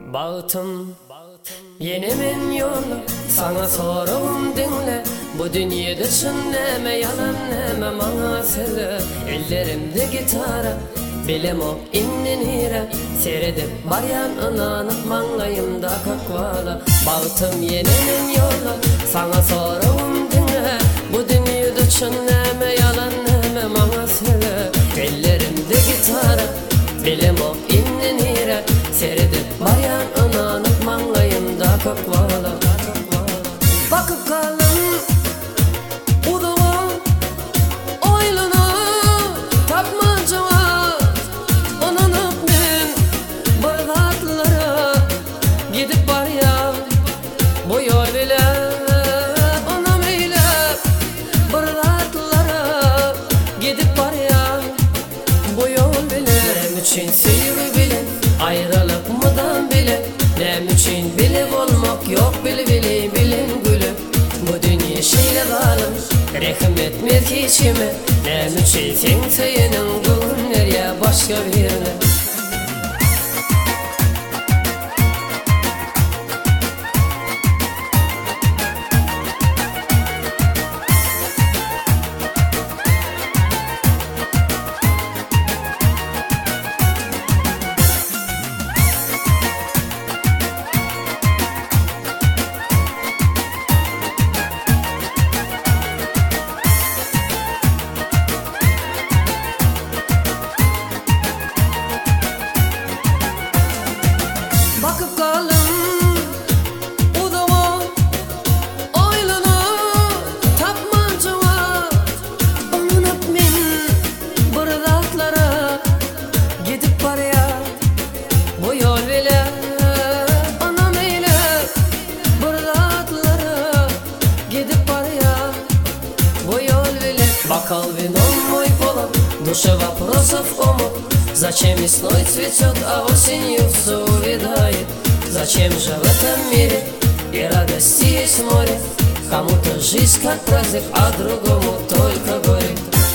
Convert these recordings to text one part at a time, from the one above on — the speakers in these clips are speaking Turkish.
Bağıtım yenimin yolu, sana sorum dinle. Bu dünyada neme yalan neme bana söyle. Ellerimde gitara bilim o inninire. Seyredip baryan ınanıp manlayımda kakvala. Bağıtım yenimin yolu, sana sorum dinle. Bu dünyada neme yalan neme bana söyle. Ellerimde gitara bilim o inninire. Seyredip baryan ınanıp manlayımda kakvala. Bakıp kalın uduğum oylunu tapmacıma. Onanıp ben bırgatlara gidip baryan bu yol bile. Onam eyle bırgatlara gidip baryan bu yol bile. Nem için sevgi bilin ayrılık mıdan bile. Nem için bilip olmak yok bilin gülüm. Bu dünya şeyle kalın rekim etmez hiç kime. Nem için sen seyenin kılın nereye başka birine. Bakıp kalın uduğum oylunu tapmacıma. Onunap men bırgatlara gidip baryan bu yol bile. Anam eyle bırgatlara gidip baryan bu yol bile. Бокал вином мой полон, в душе вопросов омут. Зачем весной цветет, а осенью все увядает? Зачем же в этом мире и радости есть море? Кому-то жизнь как праздник, а другому только горе.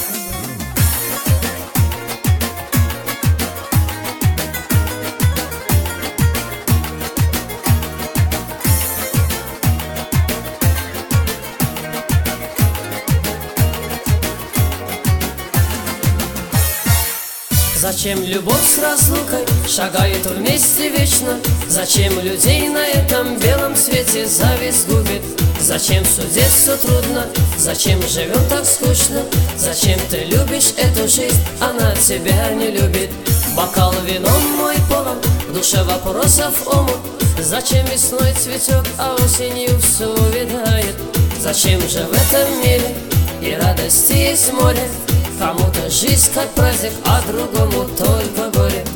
Зачем любовь с разлукой шагает вместе вечно? Зачем людей на этом белом свете зависть губит? Зачем судить все трудно? Зачем живем так скучно? Зачем ты любишь эту жизнь, она тебя не любит? Бокал вином мой полон, в душе вопросов омут. Зачем весной цветет, а осенью все увядает? Зачем же в этом мире и радости есть море? Кому-то жизнь как праздник, а другому только горе.